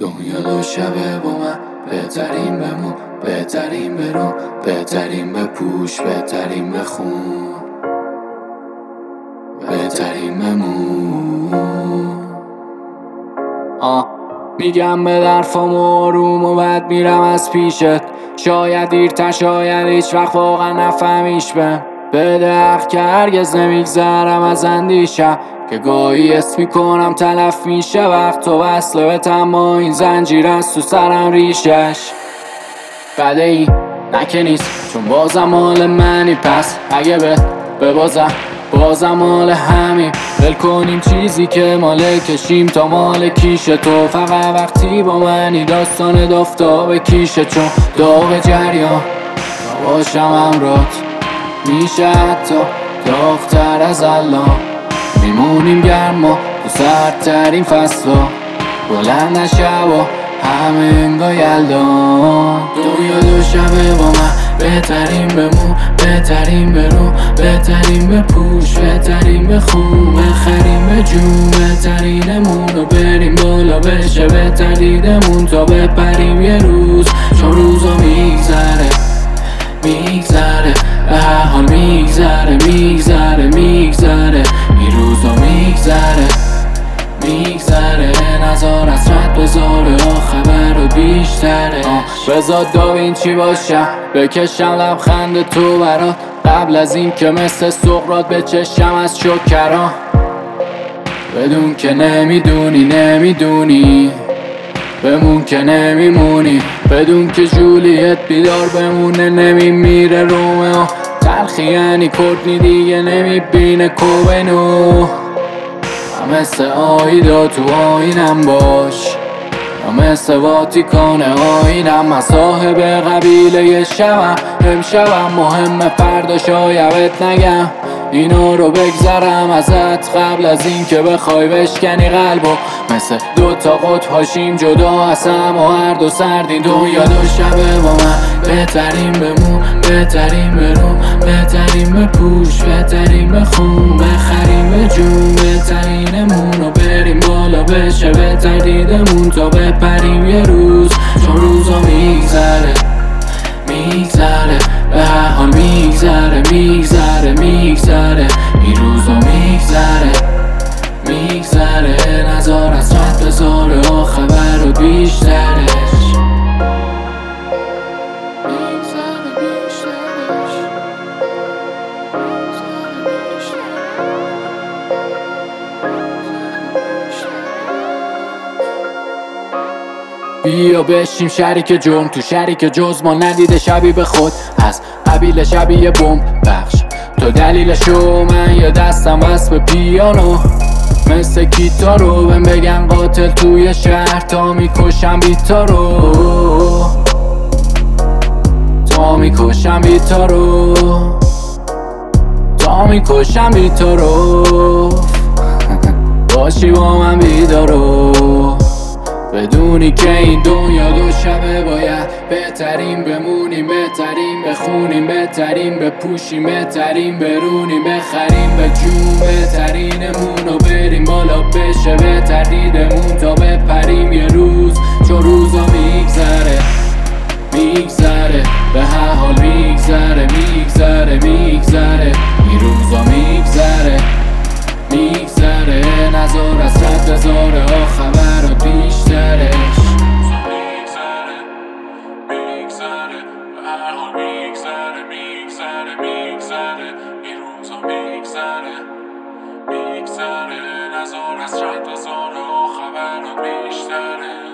دنیا دو شبه با من، بهترین بمون، بهترین برو، بهترین بپوش، بهترین بخون، بهترین بمون. میگم به درفام آروم و بعد میرم از پیشت. شاید دیرتر، شاید هیچ وقت واقعا نفهمیش بده حق که هرگز نمیگذرم از اندیشم که گاهی اسم میکنم تلف میشه وقت و وصله به تما این زنجیر از تو سرم ریشش بده ای نکه نیست چون بازم مال منی. پس اگه بازم مال همین ول کنیم چیزی که مال کشیم تا مال کیش تو. فقط وقتی با منی داستان دافتاب کیشه چون داغ جریان تا باشم همراهت میشه حتی داغ‌تر از الان. میمونیم گرما تو سردترین فصلا بلند شبا همه انگاه یلدان. دنیا دو شبه با من، بهترین بمون، بهترین برو، بهترین بپوش، بهترین بخون، بخریم به جون بهترینمون و بریم بالا بشه بهترینمون تا بپریم یه روز. چون روزا میگذره به هر حال میگذره این روزا میگذره نظر حسرت بذاره خبر رو بیشتره. بذار داوینچی باشم بکشم لبخند تو برات قبل از این که مثل سقراط بچشم از شکران. بدون که نمیدونی بمون که نمیمونی، بدون که جولیت بیدار بمونه نمیمیره رومئو. تلخی یعنی کورتنی دیگه نمیبینه کوبنو. مثل آیدا تو آینم باش، مثل واتیکان آینم. من صاحب قبیله شبم، امشبم مهمه فردا شایدت نگم اینا رو بگذرم ازت قبل از این که بخوای بشکنی قلبو. مثل دوتا قطب هاشیم جدا از هم و هر دو سردی. دنیا دو شبه با من، بهترین بمون، بهترین برو، بهترین بپوش، بهترین بخون، بخریم به جون بهترینمون و بریم بالا بشه بهترینمون تا بپریم یه روز. چون روزا میگذره به هر حال میگذره این روزا میگذره نظر حسرت بذاره خبر رو بیشترش. بیا بشیم شریک جرم تو شریک جز ما ندیده شبیه به خود از قبیل شبیه بمب بخش. تو دلیلشو من یا دستم وصل به پیانو مثل گیتارو بهم بگن قاتل توی شهر تا میکشم بیتارو باشی با من بیدارو بدونی که این دنیا دو شبه باید بهترین بمونیم، بهترین بخونیم، بهترین بپوشیم، بهترین برونیم، بخریم به جون بهترینمون و بریم بالا بشه بهترینمون تا بپریم یه روز. چون روزا میگذره به هر حال میگذره این روزا میگذره نظر حسرت بذاره خبر رو بیشترش. میگذره به هر حال میگذره این روزا میگذره نظر حسرت بذاره خبر رو بیشترش.